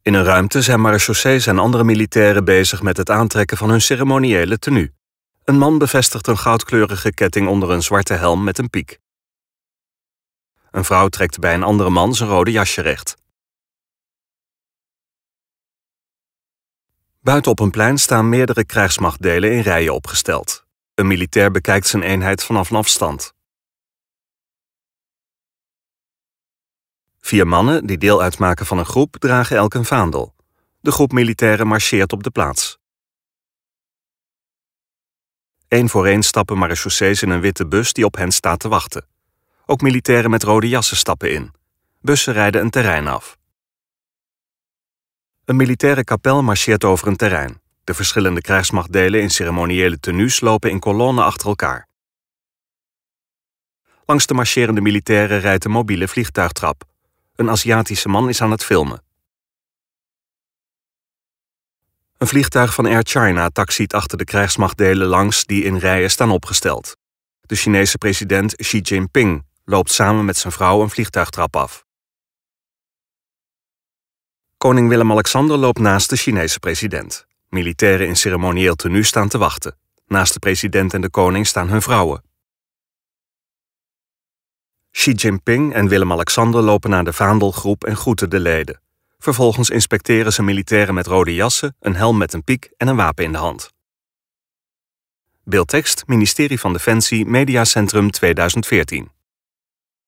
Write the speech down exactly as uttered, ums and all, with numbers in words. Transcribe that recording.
In een ruimte zijn marechaussees en andere militairen bezig met het aantrekken van hun ceremoniële tenue. Een man bevestigt een goudkleurige ketting onder een zwarte helm met een piek. Een vrouw trekt bij een andere man zijn rode jasje recht. Buiten op een plein staan meerdere krijgsmachtdelen in rijen opgesteld. Een militair bekijkt zijn eenheid vanaf een afstand. Vier mannen, die deel uitmaken van een groep, dragen elk een vaandel. De groep militairen marcheert op de plaats. Eén voor één stappen marechaussees in een witte bus die op hen staat te wachten. Ook militairen met rode jassen stappen in. Bussen rijden een terrein af. Een militaire kapel marcheert over een terrein. De verschillende krijgsmachtdelen in ceremoniële tenues lopen in kolonnen achter elkaar. Langs de marcherende militairen rijdt een mobiele vliegtuigtrap. Een Aziatische man is aan het filmen. Een vliegtuig van Air China taxiet achter de krijgsmachtdelen langs die in rijen staan opgesteld. De Chinese president Xi Jinping loopt samen met zijn vrouw een vliegtuigtrap af. Koning Willem-Alexander loopt naast de Chinese president. Militairen in ceremonieel tenue staan te wachten. Naast de president en de koning staan hun vrouwen. Xi Jinping en Willem-Alexander lopen naar de vaandelgroep en groeten de leden. Vervolgens inspecteren ze militairen met rode jassen, een helm met een piek en een wapen in de hand. Beeldtekst, Ministerie van Defensie, Mediacentrum tweeduizend veertien.